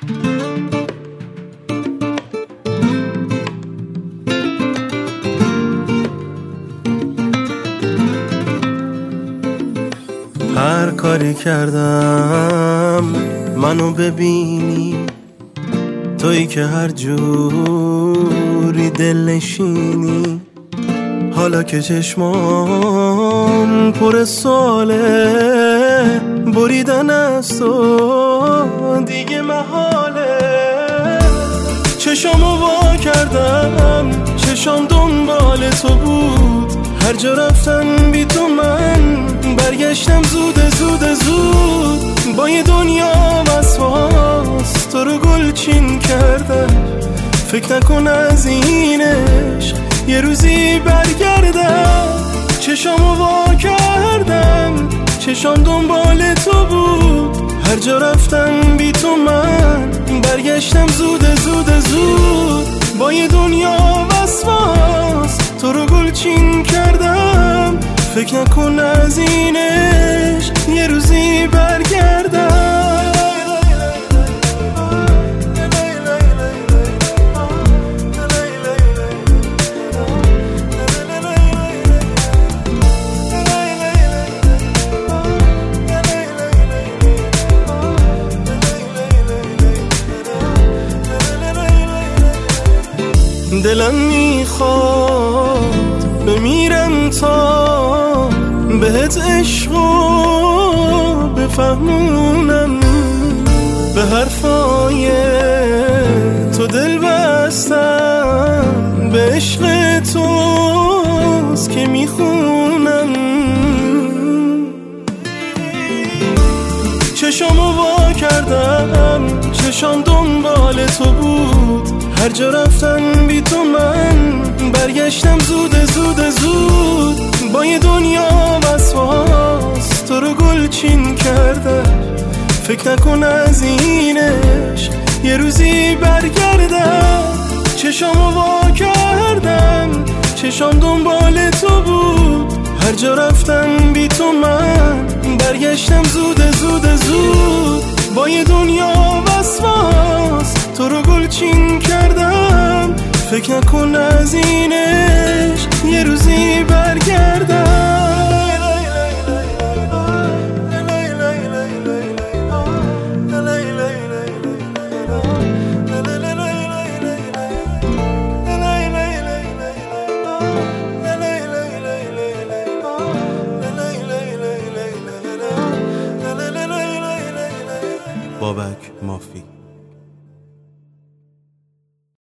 هر کاری کردم منو ببینی، تویی که هر جوری دل نشینی. حالا که چشمام پر ساله، بریدن از تو دیگه محاله. چشامو وا کردم، چشام دنبال تو بود. هر جا رفتم بی تو من برگشتم زود زود زود. با یه دنیا وسواس تو رو گلچین کردم. فکر نکن از این عشق یه روزی برگردم. چشامو وا کردم، چشام دنبال تو بود. هر جا رفتم بی تو من برگشتم زود زود زود. با یه دنیا وسواس تو رو گلچین کردم. فکر نکن از این عشق یه روزی برگردم. دلم میخواد بمیرم تا بهت عشقو بفهمونم. به حرفای تو دل بستم، به عشق توست که میخونم. چشامو وا کردم، چشام دنبال تو بود. هر جا رفتم بی تو من برگشتم زود زود زود. با یه دنیا وسواس تو رو گلچین کردم. فکر نکن از این عشق یه روزی برگردم. چشامو وا کردم، چشام دنبال تو بود. هر جا رفتم بی تو من برگشتم زود زود زود. با یه دنیا وسواس تو رو گلچین کردم. فکر نکن از این عشق یه روزی برگردم. بابک مافی.